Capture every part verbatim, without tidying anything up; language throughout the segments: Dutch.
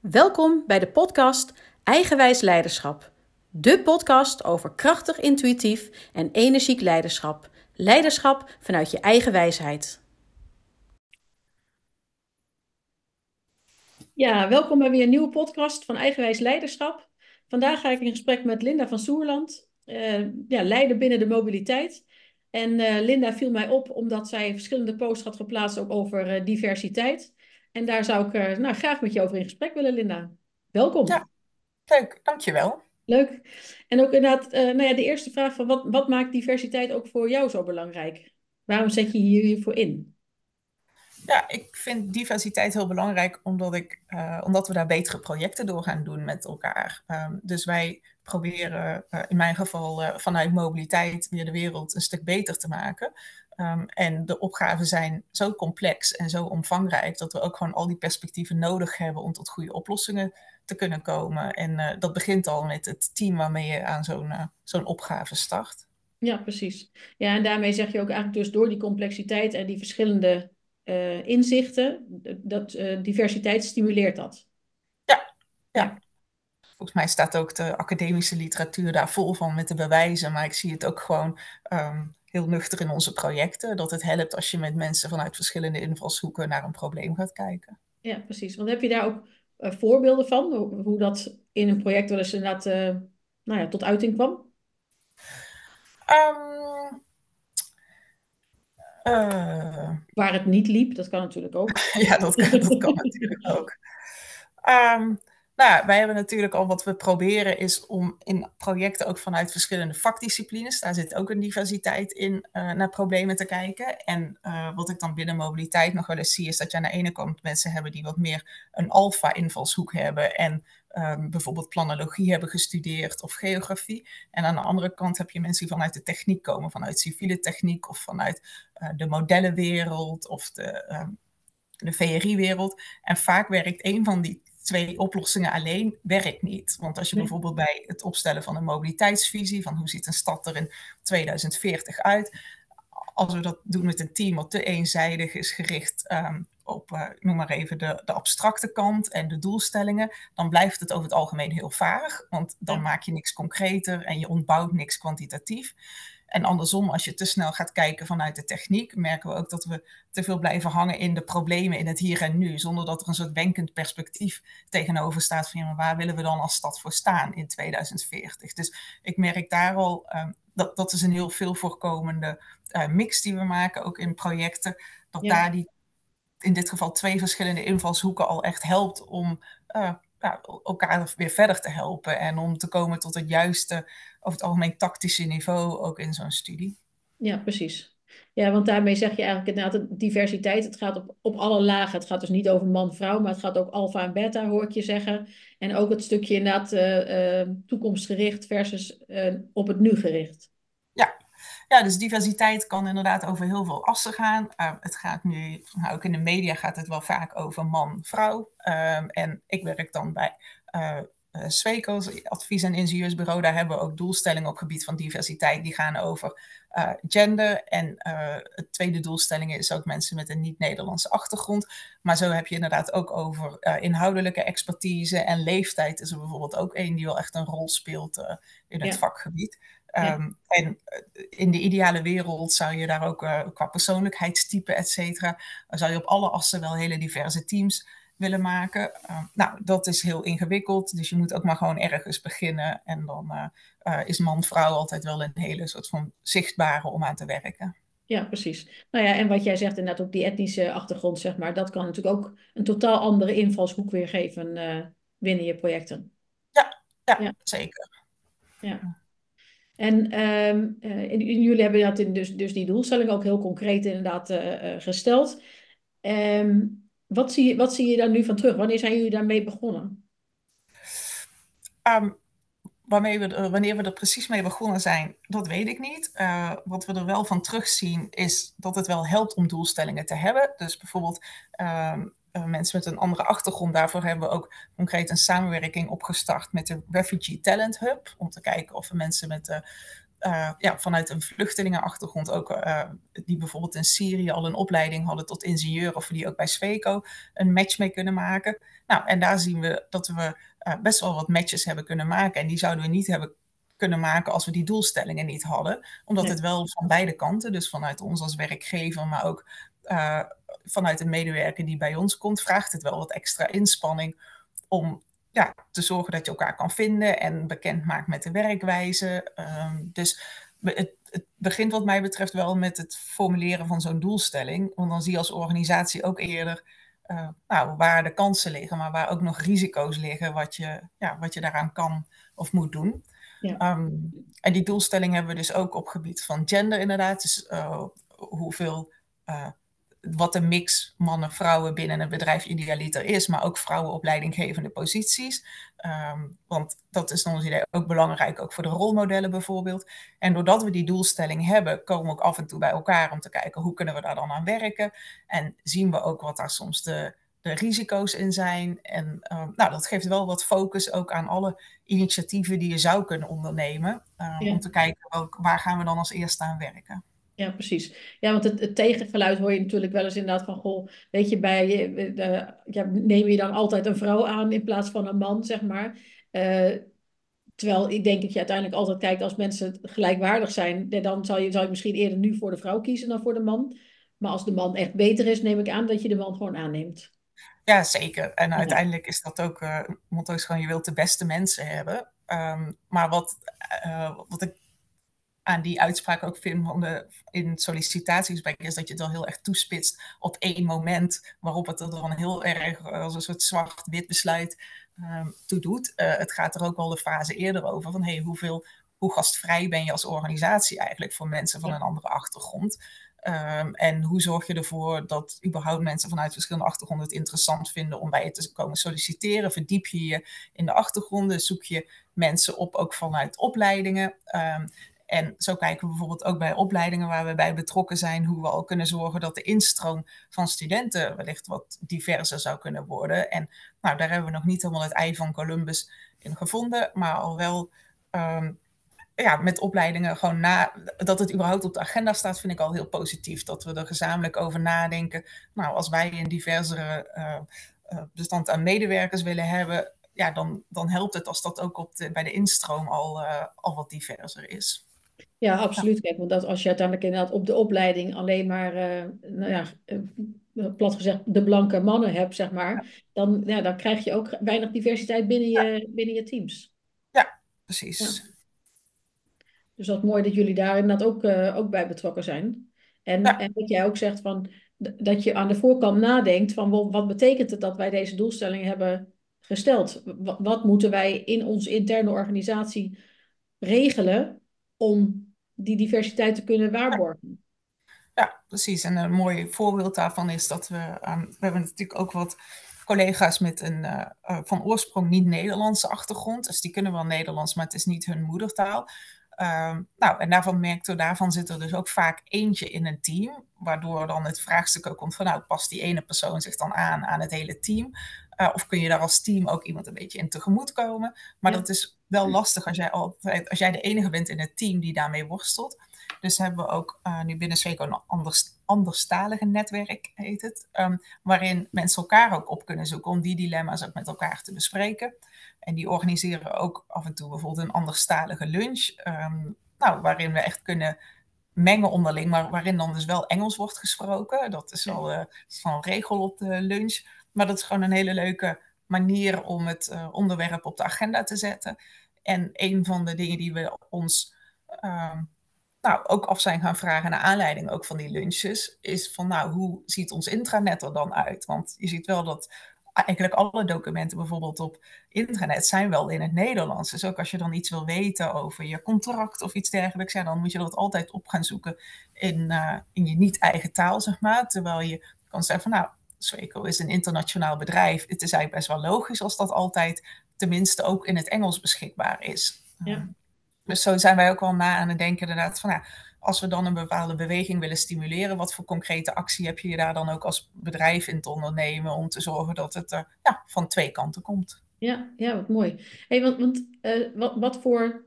Welkom bij de podcast Eigenwijs Leiderschap. De podcast over krachtig, intuïtief en energiek leiderschap. Leiderschap vanuit je eigen wijsheid. Ja, welkom bij weer een nieuwe podcast van Eigenwijs Leiderschap. Vandaag ga ik in gesprek met Linda van Soerland, uh, ja, leider binnen de mobiliteit. En uh, Linda viel mij op omdat zij verschillende posts had geplaatst ook over uh, diversiteit. En daar zou ik uh, nou, graag met je over in gesprek willen, Linda. Welkom. Ja, leuk. Dankjewel. Leuk. En ook inderdaad, uh, nou ja, de eerste vraag van wat, wat maakt diversiteit ook voor jou zo belangrijk? Waarom zet je hier hiervoor in? Ja, ik vind diversiteit heel belangrijk omdat, ik, uh, omdat we daar betere projecten door gaan doen met elkaar. Um, dus wij proberen uh, in mijn geval uh, vanuit mobiliteit weer de wereld een stuk beter te maken. Um, en de opgaven zijn zo complex en zo omvangrijk dat we ook gewoon al die perspectieven nodig hebben om tot goede oplossingen te kunnen komen. En uh, dat begint al met het team waarmee je aan zo'n uh, zo'n opgave start. Ja, precies. Ja, en daarmee zeg je ook eigenlijk dus door die complexiteit en die verschillende uh, inzichten, dat uh, diversiteit stimuleert dat. Ja, ja. Ja. Volgens mij staat ook de academische literatuur daar vol van met de bewijzen. Maar ik zie het ook gewoon um, heel nuchter in onze projecten. Dat het helpt als je met mensen vanuit verschillende invalshoeken naar een probleem gaat kijken. Ja, precies. Want heb je daar ook uh, voorbeelden van? Hoe, hoe dat in een project wel eens inderdaad uh, nou ja, tot uiting kwam? Um, uh, Waar het niet liep, dat kan natuurlijk ook. ja, dat kan, dat kan natuurlijk ook. Um, nou, wij hebben natuurlijk al wat we proberen is om in projecten ook vanuit verschillende vakdisciplines, daar zit ook een diversiteit in, uh, naar problemen te kijken. En uh, wat ik dan binnen mobiliteit nog wel eens zie, is dat je aan de ene kant mensen hebben die wat meer een alfa invalshoek hebben en um, bijvoorbeeld planologie hebben gestudeerd of geografie. En aan de andere kant heb je mensen die vanuit de techniek komen, vanuit civiele techniek of vanuit uh, de modellenwereld of de, um, de V R I-wereld. En vaak werkt een van die twee oplossingen alleen werkt niet. Want als je Nee. bijvoorbeeld bij het opstellen van een mobiliteitsvisie, van hoe ziet een stad er in tweeduizend veertig uit, als we dat doen met een team wat te eenzijdig is gericht um, op, uh, noem maar even, de, de abstracte kant en de doelstellingen, dan blijft het over het algemeen heel vaag, want dan Ja. maak je niks concreter en je ontbouwt niks kwantitatief. En andersom, als je te snel gaat kijken vanuit de techniek, merken we ook dat we te veel blijven hangen in de problemen in het hier en nu, zonder dat er een soort wenkend perspectief tegenover staat van, ja, maar waar willen we dan als stad voor staan in tweeduizend veertig? Dus ik merk daar al, um, dat, dat is een heel veel voorkomende uh, mix die we maken, ook in projecten, dat Ja. daar die, in dit geval twee verschillende invalshoeken al echt helpt om uh, ja, elkaar weer verder te helpen en om te komen tot het juiste, over het algemeen tactische niveau, ook in zo'n studie. Ja, precies. Ja, want daarmee zeg je eigenlijk inderdaad de diversiteit. Het gaat op, op alle lagen. Het gaat dus niet over man-vrouw, maar het gaat ook alfa en beta, hoor ik je zeggen. En ook het stukje inderdaad uh, uh, toekomstgericht versus uh, op het nu gericht. Ja. Ja, dus diversiteit kan inderdaad over heel veel assen gaan. Uh, het gaat nu, nou, ook in de media gaat het wel vaak over man-vrouw. Um, en ik werk dan bij uh, uh, Sweco, advies- en ingenieursbureau. Daar hebben we ook doelstellingen op gebied van diversiteit. Die gaan over uh, gender. En uh, het tweede doelstelling is ook mensen met een niet-Nederlandse achtergrond. Maar zo heb je inderdaad ook over uh, inhoudelijke expertise. En leeftijd is er bijvoorbeeld ook één die wel echt een rol speelt uh, in het Ja. vakgebied. Ja. Um, en in de ideale wereld zou je daar ook uh, qua persoonlijkheidstype, et cetera, zou je op alle assen wel hele diverse teams willen maken. Uh, nou, dat is heel ingewikkeld, dus je moet ook maar gewoon ergens beginnen. En dan uh, uh, is man-vrouw altijd wel een hele soort van zichtbare om aan te werken. Ja, precies. Nou ja, en wat jij zegt inderdaad ook die etnische achtergrond, zeg maar, dat kan natuurlijk ook een totaal andere invalshoek weer geven uh, binnen je projecten. Ja, ja, Ja, zeker. ja. En um, uh, jullie hebben dat in dus, dus die doelstelling ook heel concreet inderdaad uh, uh, gesteld. Um, wat, zie je, wat zie je daar nu van terug? Wanneer zijn jullie daarmee begonnen? Um, waarmee we er, wanneer we er precies mee begonnen zijn, dat weet ik niet. Uh, wat we er wel van terugzien is dat het wel helpt om doelstellingen te hebben. Dus bijvoorbeeld um, uh, mensen met een andere achtergrond. Daarvoor hebben we ook concreet een samenwerking opgestart met de Refugee Talent Hub. Om te kijken of we mensen met uh, uh, ja, vanuit een vluchtelingenachtergrond ook, uh, die bijvoorbeeld in Syrië al een opleiding hadden tot ingenieur, of we die ook bij Sweco een match mee kunnen maken. Nou, en daar zien we dat we uh, best wel wat matches hebben kunnen maken. En die zouden we niet hebben kunnen maken als we die doelstellingen niet hadden. Omdat nee. het wel van beide kanten, dus vanuit ons als werkgever, maar ook uh, vanuit een medewerker die bij ons komt, vraagt het wel wat extra inspanning om ja, te zorgen dat je elkaar kan vinden en bekend maakt met de werkwijze. Um, dus het, het begint wat mij betreft wel met het formuleren van zo'n doelstelling. Want dan zie je als organisatie ook eerder uh, nou, waar de kansen liggen, maar waar ook nog risico's liggen wat je, ja, wat je daaraan kan of moet doen. Ja. Um, en die doelstelling hebben we dus ook op gebied van gender inderdaad. Dus uh, hoeveel... Uh, wat de mix mannen-vrouwen binnen een bedrijf idealiter is, maar ook vrouwen op leidinggevende posities. Um, want dat is dan ons idee ook belangrijk, ook voor de rolmodellen bijvoorbeeld. En doordat we die doelstelling hebben, komen we ook af en toe bij elkaar om te kijken hoe kunnen we daar dan aan werken. En zien we ook wat daar soms de, de risico's in zijn. En um, nou, dat geeft wel wat focus ook aan alle initiatieven die je zou kunnen ondernemen. Um, ja. Om te kijken ook, waar gaan we dan als eerste aan werken. Ja, precies. Ja, want het, het tegengeluid hoor je natuurlijk wel eens inderdaad van, goh, weet je, bij, uh, ja, neem je dan altijd een vrouw aan in plaats van een man, zeg maar. Uh, terwijl ik denk dat je uiteindelijk altijd kijkt, als mensen gelijkwaardig zijn, dan zal je, zal je misschien eerder nu voor de vrouw kiezen dan voor de man. Maar als de man echt beter is, neem ik aan dat je de man gewoon aanneemt. Ja, zeker. En ja. uiteindelijk is dat ook, uh, motto is gewoon, je wilt de beste mensen hebben. Um, maar wat, uh, wat ik aan die uitspraak ook vind van de, in sollicitatiegesprekken, is dat je het dan heel erg toespitst op één moment, waarop het er dan heel erg als een soort zwart-wit besluit um, toe doet. Uh, het gaat er ook al de fase eerder over van, hey, hoeveel, hoe gastvrij ben je als organisatie eigenlijk voor mensen van ja. een andere achtergrond? Um, en hoe zorg je ervoor dat überhaupt mensen vanuit verschillende achtergronden het interessant vinden om bij je te komen solliciteren? Verdiep je je in de achtergronden? Zoek je mensen op ook vanuit opleidingen? Um, En zo kijken we bijvoorbeeld ook bij opleidingen waar we bij betrokken zijn, hoe we al kunnen zorgen dat de instroom van studenten wellicht wat diverser zou kunnen worden. En nou, daar hebben we nog niet helemaal het ei van Columbus in gevonden, maar al wel um, ja, met opleidingen gewoon na, dat het überhaupt op de agenda staat, vind ik al heel positief. Dat we er gezamenlijk over nadenken. Nou, als wij een diversere uh, uh, bestand aan medewerkers willen hebben, ja, dan, dan helpt het als dat ook op de, bij de instroom al, uh, al wat diverser is. Ja, absoluut. Kijk, want dat als je uiteindelijk inderdaad op de opleiding alleen maar, uh, nou ja, uh, plat gezegd, de blanke mannen hebt, zeg maar, dan, ja, dan krijg je ook weinig diversiteit binnen je, ja. binnen je teams. Ja, precies. Ja. Dus dat is mooi dat jullie daar inderdaad ook, uh, ook bij betrokken zijn. En, ja. en dat jij ook zegt van, dat je aan de voorkant nadenkt van, wat betekent het dat wij deze doelstelling hebben gesteld? Wat, wat moeten wij in onze interne organisatie regelen om die diversiteit te kunnen waarborgen? Ja, precies. En een mooi voorbeeld daarvan is dat we, um, we hebben natuurlijk ook wat collega's met een uh, uh, van oorsprong niet Nederlandse achtergrond. Dus die kunnen wel Nederlands, maar het is niet hun moedertaal. Um, nou, en daarvan merkten we, daarvan zit er dus ook vaak eentje in een team, waardoor dan het vraagstuk ook komt van, nou, past die ene persoon zich dan aan aan het hele team? Uh, of kun je daar als team ook iemand een beetje in tegemoet komen? Maar ja. dat is wel lastig als jij, altijd, als jij de enige bent in het team die daarmee worstelt. Dus hebben we ook uh, nu binnen Sweco een anders, anderstalige netwerk, heet het. Um, waarin mensen elkaar ook op kunnen zoeken om die dilemma's ook met elkaar te bespreken. En die organiseren ook af en toe bijvoorbeeld een anderstalige lunch. Um, nou, waarin we echt kunnen mengen onderling, maar waarin dan dus wel Engels wordt gesproken. Dat is al uh, van regel op de lunch. Maar dat is gewoon een hele leuke manier om het uh, onderwerp op de agenda te zetten. En een van de dingen die we ons um, nou, ook af zijn gaan vragen naar aanleiding ook van die lunches, is van, nou, hoe ziet ons intranet er dan uit? Want je ziet wel dat eigenlijk alle documenten bijvoorbeeld op intranet zijn wel in het Nederlands. Dus ook als je dan iets wil weten over je contract of iets dergelijks, ja, dan moet je dat altijd op gaan zoeken in, uh, in je niet-eigen taal, zeg maar. Terwijl je kan zeggen van, nou, Sweco is een internationaal bedrijf. Het is eigenlijk best wel logisch als dat altijd tenminste ook in het Engels beschikbaar is. Ja. Um, dus zo zijn wij ook wel na aan het denken inderdaad van, nou, als we dan een bepaalde beweging willen stimuleren, wat voor concrete actie heb je daar dan ook als bedrijf in te ondernemen om te zorgen dat het er ja, van twee kanten komt? Ja, ja, wat mooi. Hey, want want uh, wat, wat voor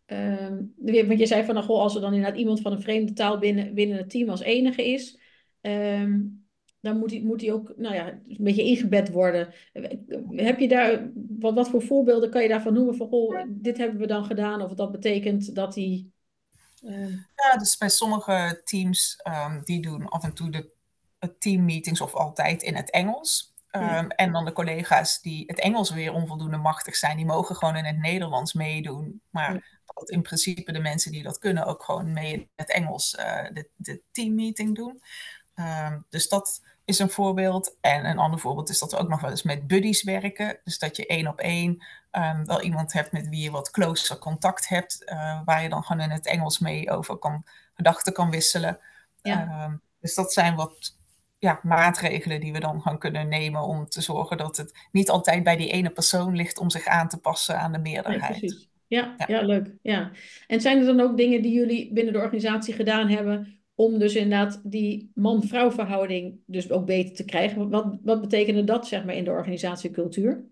Um, want je zei van, nou, goh, als er dan inderdaad iemand van een vreemde taal binnen, binnen het team als enige is, um, dan moet hij, moet hij ook, nou ja, een beetje ingebed worden. Heb je daar, wat, wat voor voorbeelden kan je daarvan noemen van, goh, dit hebben we dan gedaan, of dat betekent dat hij... Um... Ja, dus bij sommige teams, um, die doen af en toe de teammeetings of altijd in het Engels. Um, ja. En dan de collega's die het Engels weer onvoldoende machtig zijn, die mogen gewoon in het Nederlands meedoen. Maar ja. dat in principe de mensen die dat kunnen ook gewoon mee in het Engels uh, de, de teammeeting doen. Um, dus dat is een voorbeeld. En een ander voorbeeld is dat we ook nog wel eens met buddies werken. Dus dat je één op één um, wel iemand hebt met wie je wat closer contact hebt. Uh, waar je dan gewoon in het Engels mee over kan, gedachten kan wisselen. Ja. Um, dus dat zijn wat ja, maatregelen die we dan gaan kunnen nemen om te zorgen dat het niet altijd bij die ene persoon ligt om zich aan te passen aan de meerderheid. Nee, precies. Ja, ja. ja, leuk. Ja. En zijn er dan ook dingen die jullie binnen de organisatie gedaan hebben om dus inderdaad die man-vrouw verhouding dus ook beter te krijgen? Wat, wat betekende dat, zeg maar, in de organisatiecultuur?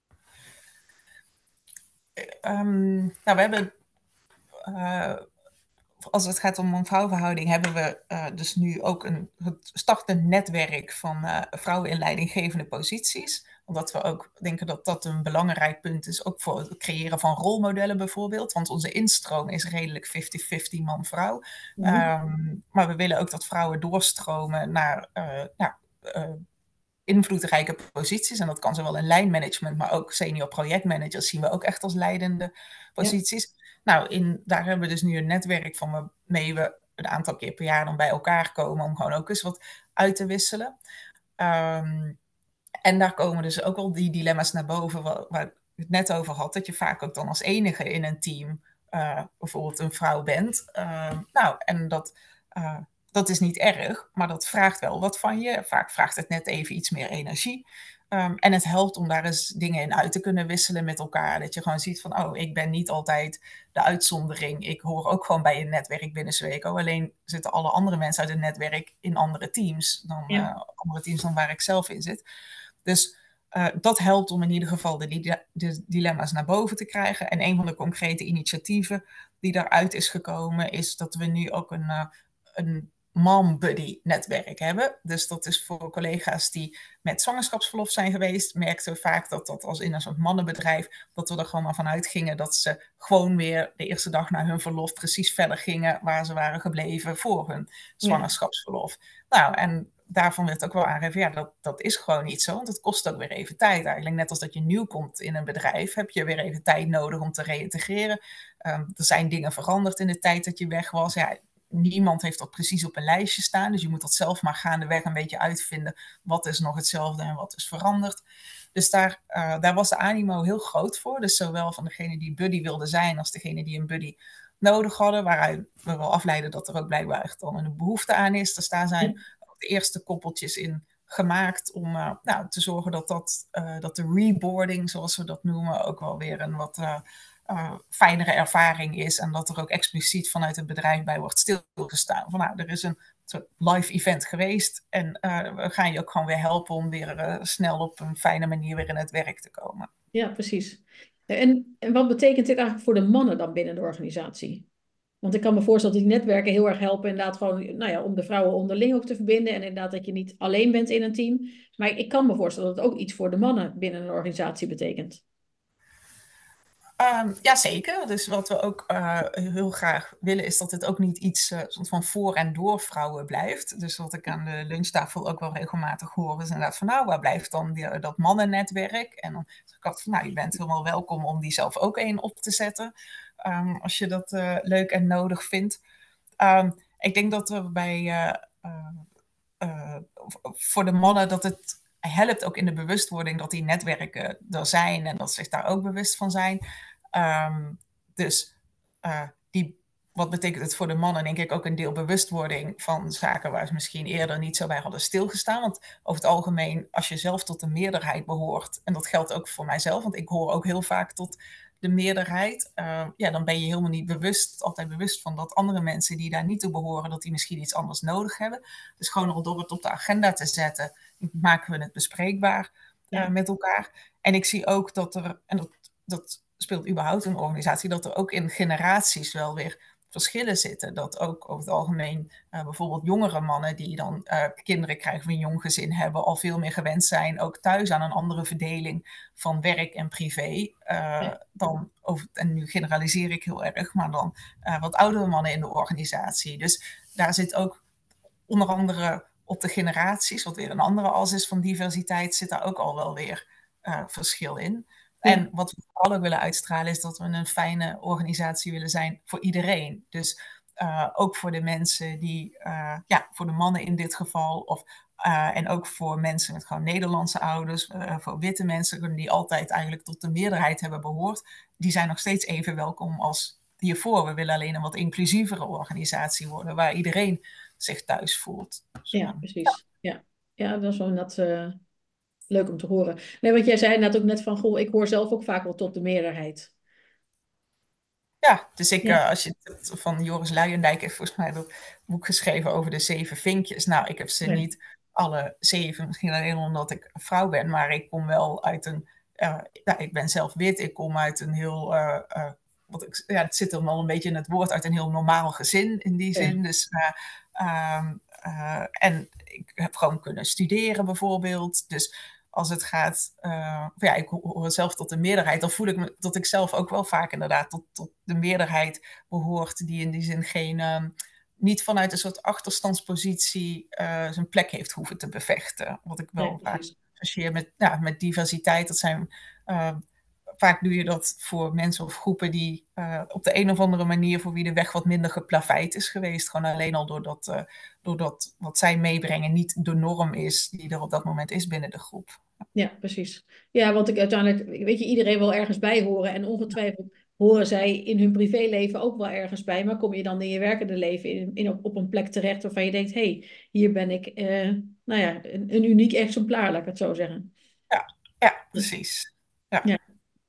Um, nou, we hebben... Uh, als het gaat om man-vrouw verhouding, hebben we uh, dus nu ook een het startend netwerk van uh, vrouwen in leidinggevende posities. Omdat we ook denken dat dat een belangrijk punt is, ook voor het creëren van rolmodellen bijvoorbeeld. Want onze instroom is redelijk vijftig vijftig man-vrouw. Mm-hmm. Um, maar we willen ook dat vrouwen doorstromen naar uh, nou, uh, invloedrijke posities. En dat kan zowel in lijnmanagement, maar ook senior projectmanagers zien we ook echt als leidende posities. Ja. Nou, in, daar hebben we dus nu een netwerk van waarmee we een aantal keer per jaar dan bij elkaar komen om gewoon ook eens wat uit te wisselen. Um, en daar komen dus ook al die dilemma's naar boven waar, waar ik het net over had, dat je vaak ook dan als enige in een team uh, bijvoorbeeld een vrouw bent. Uh, nou, en dat... Uh, Dat is niet erg, maar dat vraagt wel wat van je. Vaak vraagt het net even iets meer energie. Um, en het helpt om daar eens dingen in uit te kunnen wisselen met elkaar. Dat je gewoon ziet van, oh, ik ben niet altijd de uitzondering. Ik hoor ook gewoon bij een netwerk binnen Sweco. Alleen zitten alle andere mensen uit het netwerk in andere teams dan, ja. uh, andere teams dan waar ik zelf in zit. Dus uh, dat helpt om in ieder geval de, di- de dilemma's naar boven te krijgen. En een van de concrete initiatieven die daaruit is gekomen, is dat we nu ook een, uh, een mom buddy netwerk hebben. Dus dat is voor collega's die met zwangerschapsverlof zijn geweest, merkten we vaak dat dat als in een soort mannenbedrijf, dat we er gewoon maar vanuit gingen dat ze gewoon weer de eerste dag na hun verlof precies verder gingen waar ze waren gebleven voor hun zwangerschapsverlof. Ja. Nou, en daarvan werd ook wel aangegeven, ja, dat, dat is gewoon niet zo, want het kost ook weer even tijd eigenlijk. Net als dat je nieuw komt in een bedrijf, heb je weer even tijd nodig om te reïntegreren. Um, er zijn dingen veranderd in de tijd dat je weg was. Ja, niemand heeft dat precies op een lijstje staan. Dus je moet dat zelf maar gaandeweg een beetje uitvinden. Wat is nog hetzelfde en wat is veranderd. Dus daar, uh, daar was de animo heel groot voor. Dus zowel van degene die buddy wilde zijn als degene die een buddy nodig hadden. Waaruit we wel afleiden dat er ook blijkbaar echt dan een behoefte aan is. Dus daar zijn ook de eerste koppeltjes in gemaakt om uh, nou, te zorgen dat, dat, uh, dat de reboarding, zoals we dat noemen, ook wel weer een wat... Uh, Uh, fijnere ervaring is en dat er ook expliciet vanuit het bedrijf bij wordt stilgestaan. Van nou, er is een soort live event geweest en uh, we gaan je ook gewoon weer helpen om weer uh, snel op een fijne manier weer in het werk te komen. Ja, precies. En, en wat betekent dit eigenlijk voor de mannen dan binnen de organisatie? Want ik kan me voorstellen dat die netwerken heel erg helpen inderdaad gewoon, nou ja, om de vrouwen onderling ook te verbinden en inderdaad dat je niet alleen bent in een team. Maar ik kan me voorstellen dat het ook iets voor de mannen binnen een organisatie betekent. Um, Jazeker, dus wat we ook uh, heel graag willen is dat het ook niet iets uh, van voor en door vrouwen blijft. Dus wat ik aan de lunchtafel ook wel regelmatig hoor is inderdaad van nou, waar blijft dan die, dat mannennetwerk? En dan zeg ik altijd van nou, je bent helemaal welkom om die zelf ook één op te zetten. Um, als je dat uh, leuk en nodig vindt. Um, ik denk dat er bij uh, uh, uh, voor de mannen dat het helpt ook in de bewustwording dat die netwerken er zijn en dat ze zich daar ook bewust van zijn. Um, dus uh, die, wat betekent het voor de mannen, denk ik ook een deel bewustwording van zaken waar ze misschien eerder niet zo bij hadden stilgestaan. Want over het algemeen, als je zelf tot de meerderheid behoort, en dat geldt ook voor mijzelf, want ik hoor ook heel vaak tot de meerderheid, uh, ja, dan ben je helemaal niet bewust, altijd bewust van dat andere mensen die daar niet toe behoren, dat die misschien iets anders nodig hebben. Dus gewoon al door het op de agenda te zetten, maken we het bespreekbaar uh, ja. met elkaar. En ik zie ook dat er, en dat, dat speelt überhaupt een organisatie, dat er ook in generaties wel weer verschillen zitten. Dat ook over het algemeen uh, bijvoorbeeld jongere mannen die dan uh, kinderen krijgen van een jong gezin hebben, al veel meer gewend zijn, ook thuis aan een andere verdeling van werk en privé. Uh, Ja. dan over, en nu generaliseer ik heel erg, maar dan uh, wat oudere mannen in de organisatie. Dus daar zit ook onder andere op de generaties, wat weer een andere as is van diversiteit, zit daar ook al wel weer uh, verschil in. Ja. En wat we vooral ook willen uitstralen is dat we een fijne organisatie willen zijn voor iedereen. Dus uh, ook voor de mensen die, uh, ja, voor de mannen in dit geval, of, uh, en ook voor mensen met gewoon Nederlandse ouders, uh, voor witte mensen die altijd eigenlijk tot de meerderheid hebben behoord, die zijn nog steeds even welkom als hiervoor. We willen alleen een wat inclusievere organisatie worden, waar iedereen zich thuis voelt. Dus, Ja, uh, precies. Ja, ja, dat is wel net uh, leuk om te horen. Nee, want jij zei net ook net van, goh, ik hoor zelf ook vaak wel tot de meerderheid. Ja, dus ik, Ja, uh, als je het van Joris Luijendijk heeft volgens mij dat boek geschreven over de zeven vinkjes. Nou, ik heb ze ja, niet alle zeven, misschien alleen omdat ik vrouw ben, maar ik kom wel uit een, uh, ja, ik ben zelf wit, ik kom uit een heel, uh, uh, wat ik, ja, het zit er al een beetje in het woord, uit een heel normaal gezin in die ja, zin. Dus, uh, um, uh, en ik heb gewoon kunnen studeren bijvoorbeeld. Dus als het gaat, uh, ja, ik hoor zelf tot de meerderheid, dan voel ik me dat ik zelf ook wel vaak inderdaad tot, tot de meerderheid behoort, die in die zin geen, uh, niet vanuit een soort achterstandspositie uh, zijn plek heeft hoeven te bevechten. Wat ik nee, wel vaak precies. associeer met, ja, met diversiteit. Dat zijn, uh, vaak doe je dat voor mensen of groepen die uh, op de een of andere manier, voor wie de weg wat minder geplaveid is geweest. Gewoon alleen al doordat, uh, doordat wat zij meebrengen niet de norm is die er op dat moment is binnen de groep. Ja, precies. Ja, want ik uiteindelijk, weet je, iedereen wil ergens bij horen. En ongetwijfeld horen zij in hun privéleven ook wel ergens bij. Maar kom je dan in je werkende leven in, in, op, op een plek terecht waarvan je denkt, hé, hey, hier ben ik, eh, nou ja, een, een uniek exemplaar, laat ik het zo zeggen. Ja, ja, precies. Ja, Ja,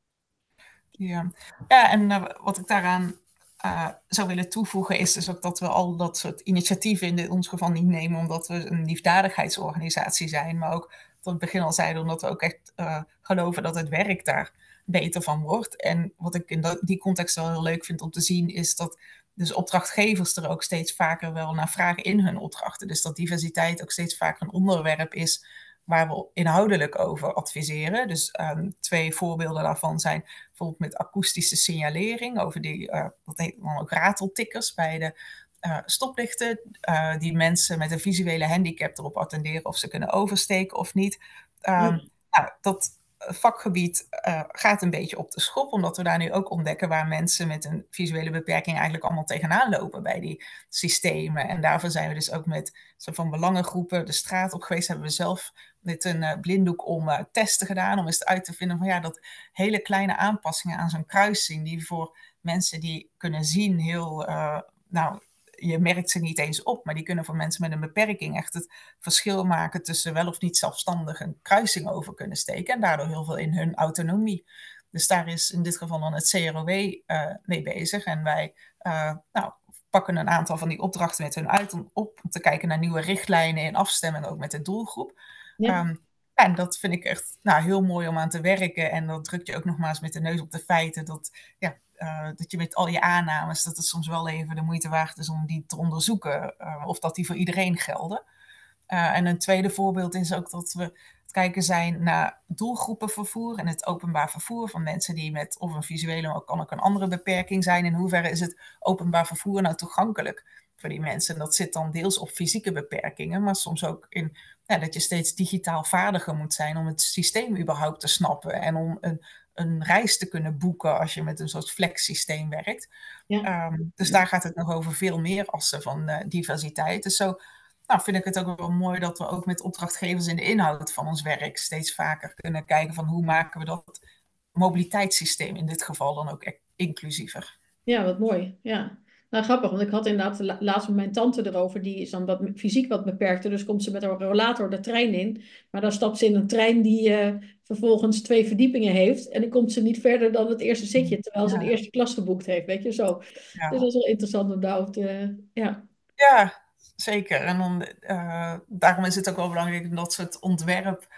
ja. Ja, en uh, wat ik daaraan uh, zou willen toevoegen is dus ook dat we al dat soort initiatieven in dit, ons geval niet nemen omdat we een liefdadigheidsorganisatie zijn, maar ook tot het begin al zeiden, omdat we ook echt uh, geloven dat het werk daar beter van wordt. En wat ik in dat, die context wel heel leuk vind om te zien is dat dus opdrachtgevers er ook steeds vaker wel naar vragen in hun opdrachten. Dus dat diversiteit ook steeds vaker een onderwerp is waar we inhoudelijk over adviseren. Dus um, twee voorbeelden daarvan zijn bijvoorbeeld met akoestische signalering, over die, uh, dat heet dan ook rateltikkers bij de uh, stoplichten, uh, die mensen met een visuele handicap erop attenderen of ze kunnen oversteken of niet. Um, nou, dat vakgebied uh, gaat een beetje op de schop, omdat we daar nu ook ontdekken waar mensen met een visuele beperking eigenlijk allemaal tegenaan lopen bij die systemen. En daarvoor zijn we dus ook met zo van belangengroepen de straat op geweest, hebben we zelf met een uh, blinddoek om uh, testen gedaan, om eens uit te vinden van ja, dat hele kleine aanpassingen aan zo'n kruising, die voor mensen die kunnen zien heel, uh, nou, je merkt ze niet eens op, maar die kunnen voor mensen met een beperking echt het verschil maken tussen wel of niet zelfstandig een kruising over kunnen steken en daardoor heel veel in hun autonomie. Dus daar is in dit geval dan het C R O W uh, mee bezig en wij uh, nou, pakken een aantal van die opdrachten met hun uit om, op, om te kijken naar nieuwe richtlijnen in afstemming ook met de doelgroep. ja, Um, en dat vind ik echt nou, heel mooi om aan te werken. En dat drukt je ook nogmaals met de neus op de feiten. Dat, ja, uh, dat je met al je aannames, dat het soms wel even de moeite waard is om die te onderzoeken. Uh, of dat die voor iedereen gelden. Uh, en een tweede voorbeeld is ook dat we het kijken zijn naar doelgroepenvervoer en het openbaar vervoer van mensen die met of een visuele, maar kan ook een andere beperking zijn. In hoeverre is het openbaar vervoer nou toegankelijk voor die mensen? En dat zit dan deels op fysieke beperkingen, maar soms ook in ja, dat je steeds digitaal vaardiger moet zijn om het systeem überhaupt te snappen en om een, een reis te kunnen boeken als je met een soort flex-systeem werkt. ja. Um, dus daar gaat het nog over veel meer assen van uh, diversiteit. Dus zo nou, vind ik het ook wel mooi dat we ook met opdrachtgevers in de inhoud van ons werk steeds vaker kunnen kijken van hoe maken we dat mobiliteitssysteem in dit geval dan ook inclusiever. Ja, wat mooi. Ja. Nou, grappig, want ik had inderdaad la- laatst met mijn tante erover. Die is dan wat, fysiek wat beperkter. Dus komt ze met een rollator de trein in. Maar dan stapt ze in een trein die uh, vervolgens twee verdiepingen heeft. En dan komt ze niet verder dan het eerste zitje. Terwijl ze de Ja, eerste klas geboekt heeft, weet je, zo. Dus ja. dat is wel interessant om daarover te... ja, Ja, zeker. En dan, uh, daarom is het ook wel belangrijk dat soort ontwerp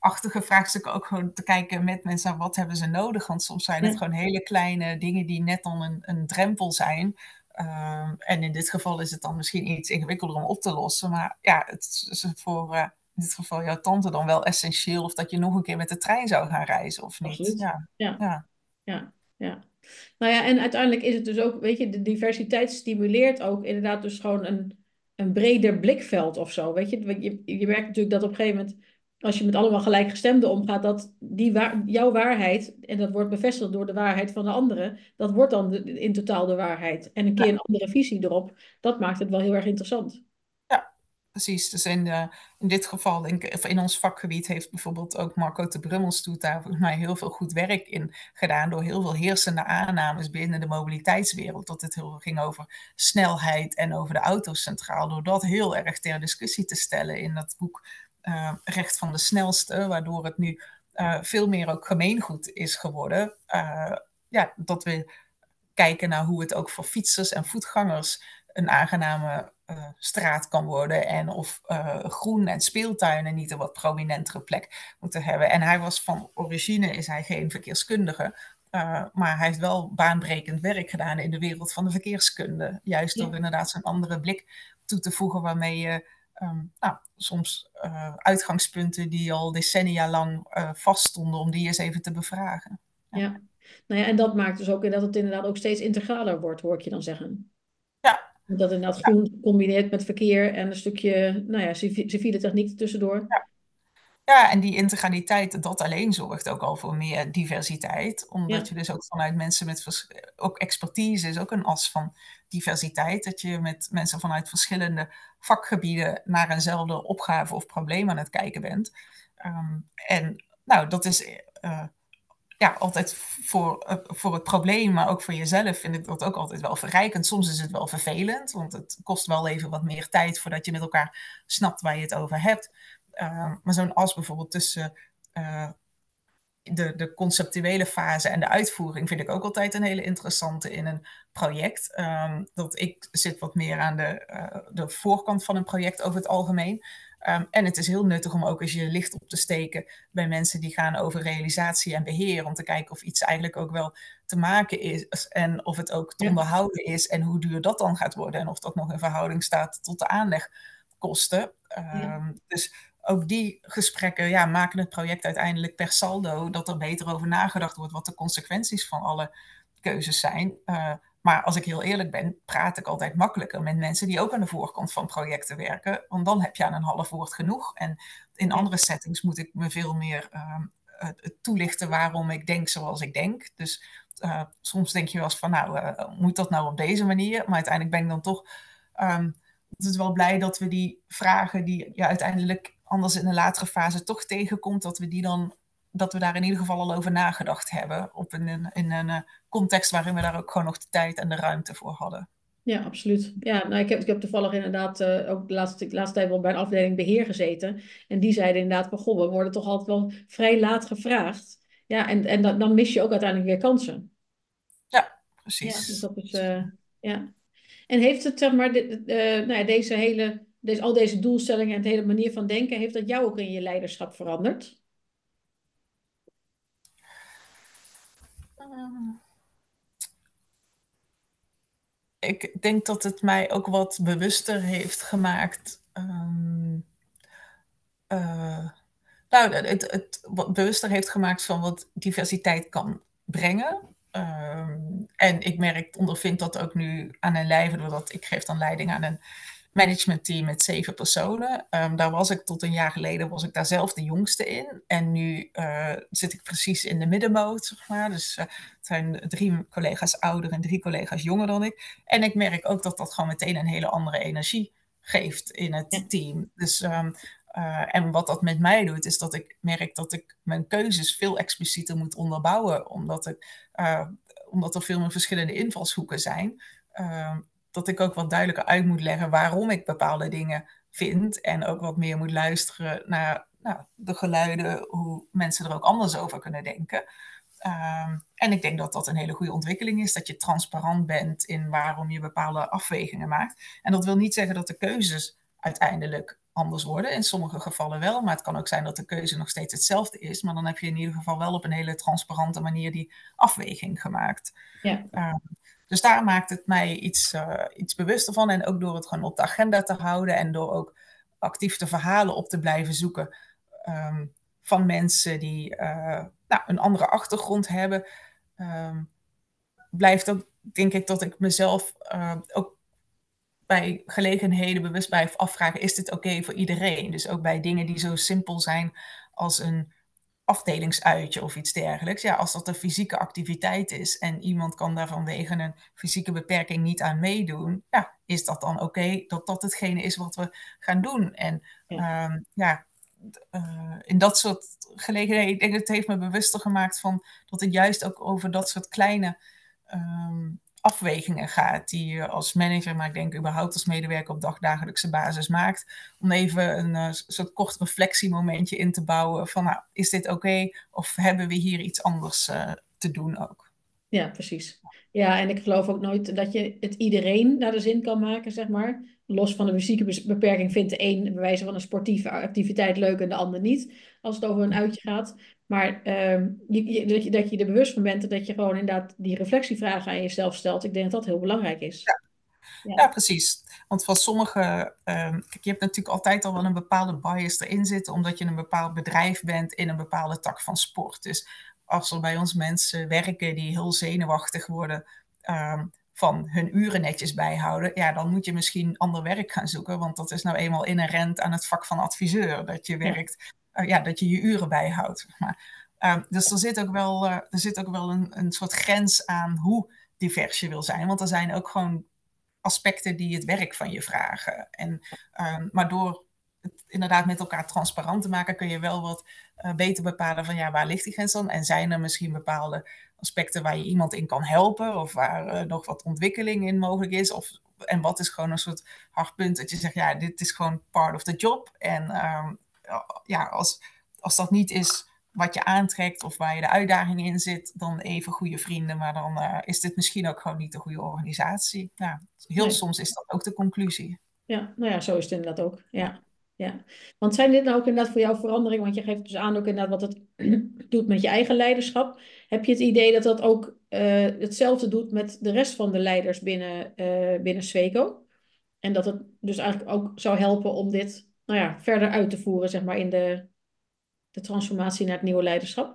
achtige vraagstukken ook gewoon te kijken met mensen naar wat hebben ze nodig. Want soms zijn het Ja, gewoon hele kleine dingen die net dan een, een drempel zijn. Um, en in dit geval is het dan misschien iets ingewikkelder om op te lossen. Maar ja, het is voor uh, in dit geval jouw tante dan wel essentieel of dat je nog een keer met de trein zou gaan reizen of niet. absoluut. Ja, Ja, ja, ja, ja. Nou ja, en uiteindelijk is het dus ook, weet je, de diversiteit stimuleert ook inderdaad dus gewoon een, een breder blikveld of zo. Weet je, je, je merkt natuurlijk dat op een gegeven moment, als je met allemaal gelijkgestemden omgaat, dat die waar, jouw waarheid, en dat wordt bevestigd door de waarheid van de anderen, dat wordt dan de- in totaal de waarheid. En een keer ja. een andere visie erop, dat maakt het wel heel erg interessant. Ja, precies. Dus in, de, in dit geval, denk ik, of in ons vakgebied, heeft bijvoorbeeld ook Marco de Brummelstoet daar volgens mij heel veel goed werk in gedaan. Door heel veel heersende aannames binnen de mobiliteitswereld. Dat het heel veel ging over snelheid en over de auto centraal. Door dat heel erg ter discussie te stellen in dat boek uh, Recht van de Snelste. Waardoor het nu uh, veel meer ook gemeengoed is geworden. Uh, ja, dat we kijken naar hoe het ook voor fietsers en voetgangers een aangename uh, straat kan worden. En of uh, groen en speeltuinen niet een wat prominentere plek moeten hebben. En hij was van origine, is hij geen verkeerskundige. Uh, maar hij heeft wel baanbrekend werk gedaan in de wereld van de verkeerskunde. Juist door Ja, inderdaad zo'n andere blik toe te voegen waarmee je um, nou, soms uh, uitgangspunten die al decennia lang uh, vaststonden, om die eens even te bevragen. Ja. ja. Nou ja, en dat maakt dus ook dat het inderdaad ook steeds integraler wordt, hoor ik je dan zeggen. Ja, Dat inderdaad ja, groen combineert met verkeer en een stukje, nou ja, civi- civiele techniek tussendoor. ja. Ja, en die integraliteit, dat alleen zorgt ook al voor meer diversiteit. Omdat Ja, je dus ook vanuit mensen met vers- ook expertise is ook een as van diversiteit. Dat je met mensen vanuit verschillende vakgebieden naar eenzelfde opgave of probleem aan het kijken bent. Um, en nou, dat is uh, ja, altijd voor, uh, voor het probleem, maar ook voor jezelf vind ik dat ook altijd wel verrijkend. Soms is het wel vervelend, want het kost wel even wat meer tijd voordat je met elkaar snapt waar je het over hebt. Uh, maar zo'n as bijvoorbeeld tussen uh, de, de conceptuele fase en de uitvoering vind ik ook altijd een hele interessante in een project. Um, dat ik zit wat meer aan de, uh, de voorkant van een project over het algemeen. Um, en het is heel nuttig om ook eens je licht op te steken bij mensen die gaan over realisatie en beheer. Om te kijken of iets eigenlijk ook wel te maken is en of het ook te ja, onderhouden is en hoe duur dat dan gaat worden. En of dat nog in verhouding staat tot de aanlegkosten. ja, Um, dus ook die gesprekken ja, maken het project uiteindelijk per saldo dat er beter over nagedacht wordt wat de consequenties van alle keuzes zijn. Uh, maar als ik heel eerlijk ben, praat ik altijd makkelijker met mensen die ook aan de voorkant van projecten werken. Want dan heb je aan een half woord genoeg. En in ja, andere settings moet ik me veel meer uh, uh, toelichten waarom ik denk zoals ik denk. Dus uh, soms denk je wel eens van, nou, uh, moet dat nou op deze manier? Maar uiteindelijk ben ik dan toch um, het wel blij dat we die vragen die je uiteindelijk anders in een latere fase toch tegenkomt, dat we die dan, dat we daar in ieder geval al over nagedacht hebben. Op een, in, in een uh, context waarin we daar ook gewoon nog de tijd en de ruimte voor hadden. ja, absoluut. Ja, nou, ik heb, ik heb toevallig inderdaad uh, ook de laatste, de laatste tijd wel bij een afdeling beheer gezeten. En die zeiden inderdaad van, goh, we worden toch altijd wel vrij laat gevraagd. Ja, en, en dan, dan mis je ook uiteindelijk weer kansen. Ja, Ja, dus precies. dat is, uh, ja. En heeft het, zeg maar, dit, uh, nou ja, deze hele, deze, al deze doelstellingen en de hele manier van denken, heeft dat jou ook in je leiderschap veranderd? Uh, ik denk dat het mij ook wat bewuster heeft gemaakt. Um, uh, nou, het, het wat bewuster heeft gemaakt van wat diversiteit kan brengen. Um, en ik merk, ondervind dat ook nu aan een lijve, doordat ik geef dan leiding aan een managementteam met zeven personen. Um, daar was ik tot een jaar geleden, was ik daar zelf de jongste in. En nu uh, zit ik precies in de middenmoot, zeg maar. Dus uh, het zijn drie collega's ouder en drie collega's jonger dan ik. En ik merk ook dat dat gewoon meteen een hele andere energie geeft in Ja, het team. Dus um, Uh, en wat dat met mij doet, is dat ik merk dat ik mijn keuzes veel explicieter moet onderbouwen, omdat, ik, uh, omdat er veel meer verschillende invalshoeken zijn. Uh, dat ik ook wat duidelijker uit moet leggen waarom ik bepaalde dingen vind en ook wat meer moet luisteren naar nou, de geluiden, hoe mensen er ook anders over kunnen denken. Uh, en ik denk dat dat een hele goede ontwikkeling is, dat je transparant bent in waarom je bepaalde afwegingen maakt. En dat wil niet zeggen dat de keuzes uiteindelijk anders worden. In sommige gevallen wel, maar het kan ook zijn dat de keuze nog steeds hetzelfde is. Maar dan heb je in ieder geval wel op een hele transparante manier die afweging gemaakt. Ja. Uh, dus daar maakt het mij iets, uh, iets bewuster van. En ook door het gewoon op de agenda te houden en door ook actief de verhalen op te blijven zoeken um, van mensen die uh, nou, een andere achtergrond hebben. Um, blijft ook, denk ik, dat ik mezelf uh, ook bij gelegenheden bewust blijf afvragen, is dit oké okay voor iedereen? Dus ook bij dingen die zo simpel zijn als een afdelingsuitje of iets dergelijks. Ja, als dat een fysieke activiteit is en iemand kan daar vanwege een fysieke beperking niet aan meedoen, ja, is dat dan oké okay dat dat hetgene is wat we gaan doen? En ja, um, ja uh, in dat soort gelegenheden, ik denk, het heeft me bewuster gemaakt van dat het juist ook over dat soort kleine um, afwegingen gaat die je als manager, maar ik denk überhaupt als medewerker op dagdagelijkse basis maakt, om even een uh, soort kort reflectiemomentje in te bouwen van, nou, is dit oké okay, of hebben we hier iets anders uh, te doen ook? Ja, precies. Ja, en ik geloof ook nooit dat je het iedereen naar de zin kan maken, zeg maar. Los van de fysieke beperking vindt de een bij wijze van een sportieve activiteit leuk en de ander niet, als het over een uitje gaat. Maar uh, je, je, dat, je, dat je er bewust van bent en dat je gewoon inderdaad die reflectievragen aan jezelf stelt. Ik denk dat dat heel belangrijk is. Ja. Ja, ja precies. Want van sommige, um, kijk, je hebt natuurlijk altijd al wel een bepaalde bias erin zitten, omdat je een bepaald bedrijf bent in een bepaalde tak van sport. Dus als er bij ons mensen werken die heel zenuwachtig worden um, van hun uren netjes bijhouden, ja, dan moet je misschien ander werk gaan zoeken, want dat is nou eenmaal inherent aan het vak van adviseur, dat je werkt, ja, uh, ja dat je je uren bijhoudt. Zeg maar. Um, dus er zit ook wel, uh, er zit ook wel een, een soort grens aan hoe divers je wil zijn, want er zijn ook gewoon aspecten die het werk van je vragen. En, um, maar door het inderdaad met elkaar transparant te maken, kun je wel wat uh, beter bepalen van ja, waar ligt die grens dan? En zijn er misschien bepaalde aspecten waar je iemand in kan helpen of waar uh, nog wat ontwikkeling in mogelijk is? Of, en wat is gewoon een soort hard punt dat je zegt, ja, dit is gewoon part of the job. En um, ja, als, als dat niet is wat je aantrekt of waar je de uitdaging in zit, dan even goede vrienden, maar dan uh, is dit misschien ook gewoon niet de goede organisatie. Ja, heel nee. Soms is dat ook de conclusie. Ja, nou ja, zo is het inderdaad ook. Ja, ja. Want zijn dit nou ook inderdaad voor jou veranderingen? Want je geeft dus aan ook inderdaad wat het doet met je eigen leiderschap. Heb je het idee dat dat ook uh, hetzelfde doet met de rest van de leiders binnen, uh, binnen Sweco? En dat het dus eigenlijk ook zou helpen om dit nou ja, verder uit te voeren, zeg maar, in de, de transformatie naar het nieuwe leiderschap?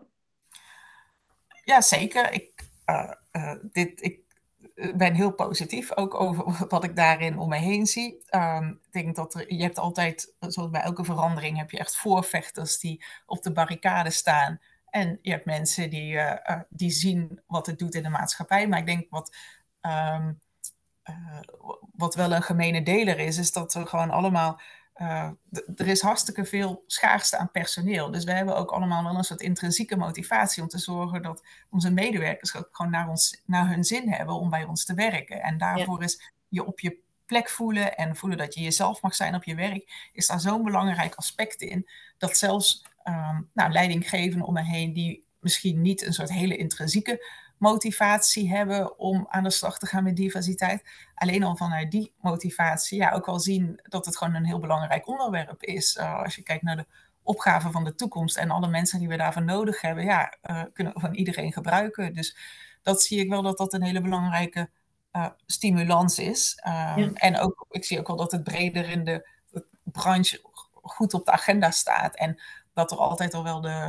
Ja, zeker. Ik, uh, uh, dit, ik ben heel positief ook over wat ik daarin om me heen zie. Um, ik denk dat er, je hebt altijd, zoals bij elke verandering, heb je echt voorvechters die op de barricade staan. En je hebt mensen die, uh, uh, die zien wat het doet in de maatschappij. Maar ik denk wat, um, uh, wat wel een gemene deler is, is dat we gewoon allemaal... Uh, d- er is hartstikke veel schaarste aan personeel. Dus we hebben ook allemaal wel een soort intrinsieke motivatie om te zorgen dat onze medewerkers ook gewoon naar, ons, naar hun zin hebben om bij ons te werken. En daarvoor ja. is je op je plek voelen en voelen dat je jezelf mag zijn op je werk, is daar zo'n belangrijk aspect in, dat zelfs um, nou, leidinggevenden om me heen die misschien niet een soort hele intrinsieke motivatie hebben om aan de slag te gaan met diversiteit. Alleen al vanuit die motivatie ja, ook wel zien dat het gewoon een heel belangrijk onderwerp is. Uh, als je kijkt naar de opgave van de toekomst en alle mensen die we daarvoor nodig hebben, ja, uh, kunnen we van iedereen gebruiken. Dus dat zie ik wel dat dat een hele belangrijke uh, stimulans is. Um, ja. En ook, ik zie ook wel dat het breder in de, de branche goed op de agenda staat en dat er altijd al wel de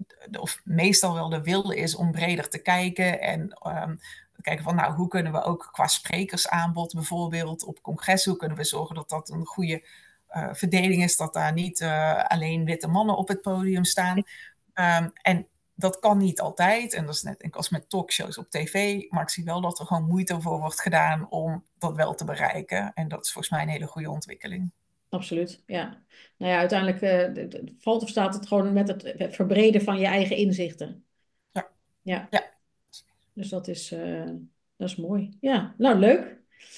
of meestal wel de wil is om breder te kijken en um, kijken van nou, hoe kunnen we ook qua sprekersaanbod bijvoorbeeld op congressen, hoe kunnen we zorgen dat dat een goede uh, verdeling is, dat daar niet uh, alleen witte mannen op het podium staan. Um, en dat kan niet altijd, en dat is net als met talkshows op tv, maar ik zie wel dat er gewoon moeite voor wordt gedaan om dat wel te bereiken. En dat is volgens mij een hele goede ontwikkeling. Absoluut, ja. Nou ja, uiteindelijk uh, valt of staat het gewoon met het verbreden van je eigen inzichten. Ja. Ja. ja. Dus dat is, uh, dat is mooi. Ja, nou leuk.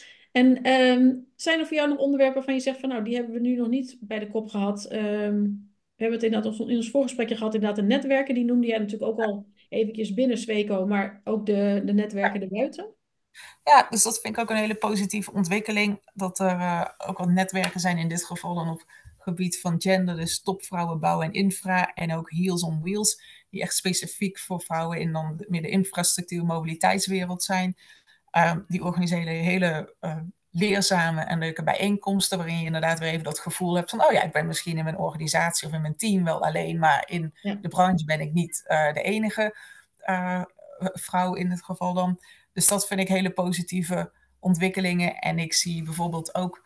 En um, zijn er voor jou nog onderwerpen waarvan je zegt van nou, die hebben we nu nog niet bij de kop gehad. Um, we hebben het inderdaad in ons voorgesprekje gehad, inderdaad de netwerken, die noemde jij natuurlijk ook al eventjes binnen Sweco, maar ook de, de netwerken ja. erbuiten. Ja, dus dat vind ik ook een hele positieve ontwikkeling. Dat er uh, ook wat netwerken zijn in dit geval dan op gebied van gender, dus topvrouwen bouw en infra. En ook Heels on Wheels, die echt specifiek voor vrouwen in dan meer de infrastructuur, mobiliteitswereld zijn. Um, die organiseren hele uh, leerzame en leuke bijeenkomsten, waarin je inderdaad weer even dat gevoel hebt van, oh ja, ik ben misschien in mijn organisatie of in mijn team wel alleen, maar in ja. de branche ben ik niet uh, de enige uh, vrouw in het geval dan. Dus dat vind ik hele positieve ontwikkelingen. En ik zie bijvoorbeeld ook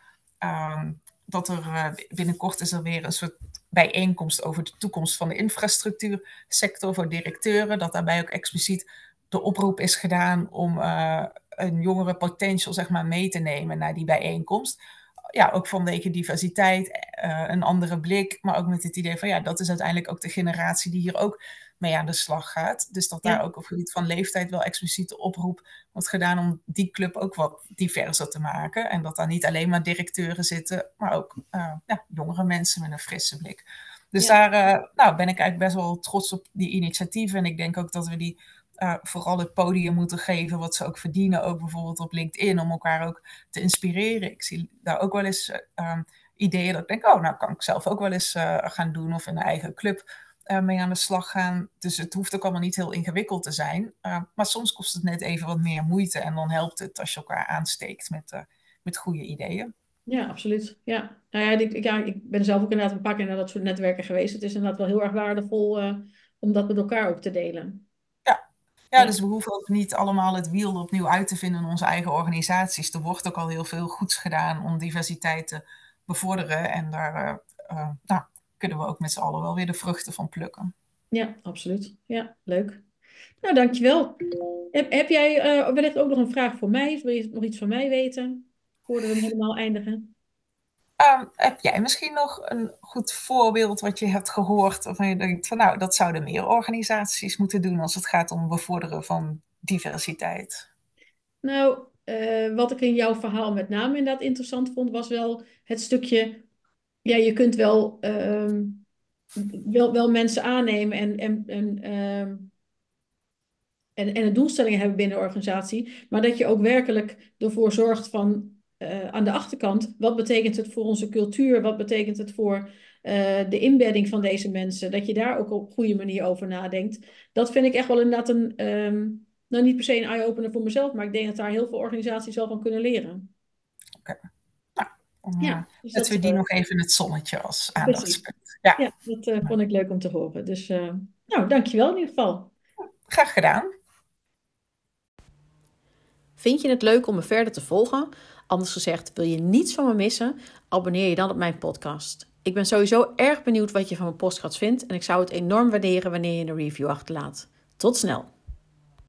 um, dat er uh, binnenkort is er weer een soort bijeenkomst over de toekomst van de infrastructuursector voor directeuren, dat daarbij ook expliciet de oproep is gedaan om uh, een jongere potential zeg maar, mee te nemen naar die bijeenkomst. Ja, ook vanwege diversiteit, uh, een andere blik, maar ook met het idee van ja, dat is uiteindelijk ook de generatie die hier ook mee aan de slag gaat. Dus dat daar ja. ook op het gebied van leeftijd wel expliciete oproep wordt gedaan om die club ook wat diverser te maken. En dat daar niet alleen maar directeuren zitten, maar ook uh, ja, jongere mensen met een frisse blik. Dus ja. daar uh, nou, ben ik eigenlijk best wel trots op die initiatieven. En ik denk ook dat we die uh, vooral het podium moeten geven wat ze ook verdienen. Ook bijvoorbeeld op LinkedIn, om elkaar ook te inspireren. Ik zie daar ook wel eens uh, ideeën dat ik denk, oh, nou kan ik zelf ook wel eens uh, gaan doen of in een eigen club uh, mee aan de slag gaan. Dus het hoeft ook allemaal niet heel ingewikkeld te zijn. Uh, maar soms kost het net even wat meer moeite. En dan helpt het als je elkaar aansteekt met, uh, met goede ideeën. Ja, absoluut. Ja. Nou ja, ik, ja, ik ben zelf ook inderdaad een paar keer naar dat soort netwerken geweest. Het is inderdaad wel heel erg waardevol uh, om dat met elkaar ook te delen. Ja. Ja, ja, dus we hoeven ook niet allemaal het wiel opnieuw uit te vinden in onze eigen organisaties. Er wordt ook al heel veel goeds gedaan om diversiteit te bevorderen. En daar uh, uh, nou, kunnen we ook met z'n allen wel weer de vruchten van plukken. Ja, absoluut. Ja, leuk. Nou, dankjewel. Heb, heb jij uh, wellicht ook nog een vraag voor mij? Wil je nog iets van mij weten voordat we helemaal eindigen? Um, heb jij misschien nog een goed voorbeeld wat je hebt gehoord waarvan je denkt van nou, dat zouden meer organisaties moeten doen als het gaat om bevorderen van diversiteit? Nou, uh, wat ik in jouw verhaal met name inderdaad interessant vond, was wel het stukje, ja, je kunt wel, uh, wel, wel mensen aannemen en, en, en, uh, en, en de doelstellingen hebben binnen de organisatie, maar dat je ook werkelijk ervoor zorgt van uh, aan de achterkant, wat betekent het voor onze cultuur, wat betekent het voor uh, de inbedding van deze mensen, dat je daar ook op een goede manier over nadenkt. Dat vind ik echt wel inderdaad een, um, nou niet per se een eye-opener voor mezelf, maar ik denk dat daar heel veel organisaties wel van kunnen leren. Oké. Okay. Nou, dan ja, dus zetten we die uh, nog even in het zonnetje als aandachtspunt. Ja, ja dat uh, vond ik leuk om te horen. Dus uh, nou, dankjewel in ieder geval. Graag gedaan. Vind je het leuk om me verder te volgen? Anders gezegd, wil je niets van me missen? Abonneer je dan op mijn podcast. Ik ben sowieso erg benieuwd wat je van mijn podcast vindt en ik zou het enorm waarderen wanneer je een review achterlaat. Tot snel!